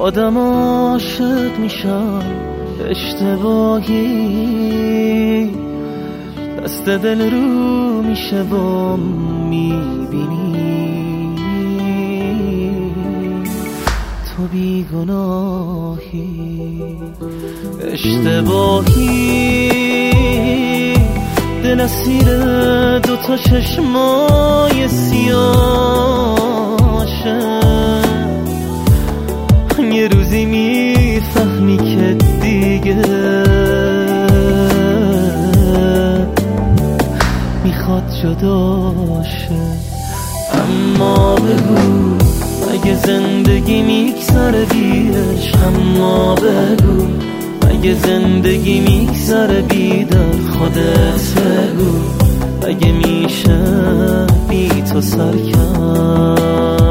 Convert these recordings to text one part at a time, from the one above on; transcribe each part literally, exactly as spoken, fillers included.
آدم عاشق میشم اشتباهی، دست دل رو میشه و میبینی تو بیگناهی. اشتباهی دل اسیر دوتا چشمای سیاشه، یه روزی میفهمی که دیگه میخواد جداشه. اما بگو اگه زندگی میگذره بیش، اما بگو اگه زندگی میگذره بی در خودت بگو اگه میشه بی تو سرکن.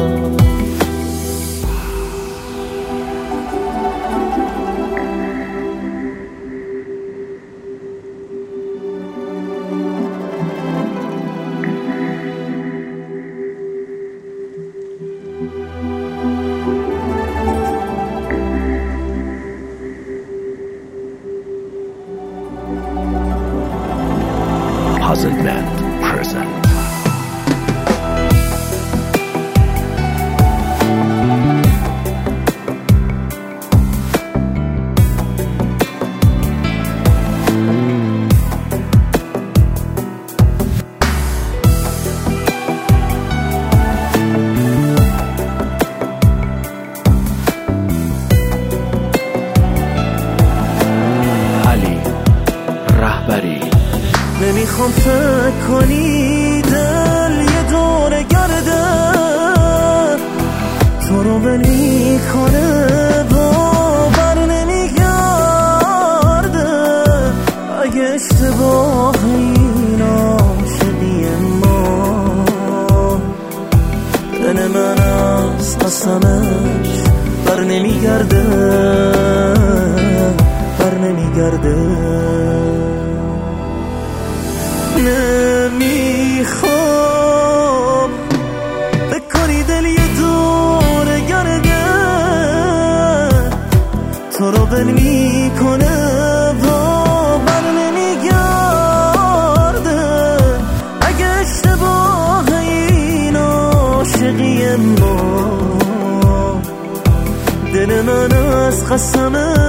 Puzzle Band present. علی رهبری. نمیخوام فکر کنی دل یه دور گرده، تو رو ول میکنه باور نمیگرده. اگه اشتباه این عاشقی ما، دل من از قسمش بر نمیگرده، بر نمیگرده. نمیخوام بکنی دل یه دور گرده، تو رو ول میکنه باور نمیگرده. اگه اشتباه این عاشقی ما، دل من از قسمه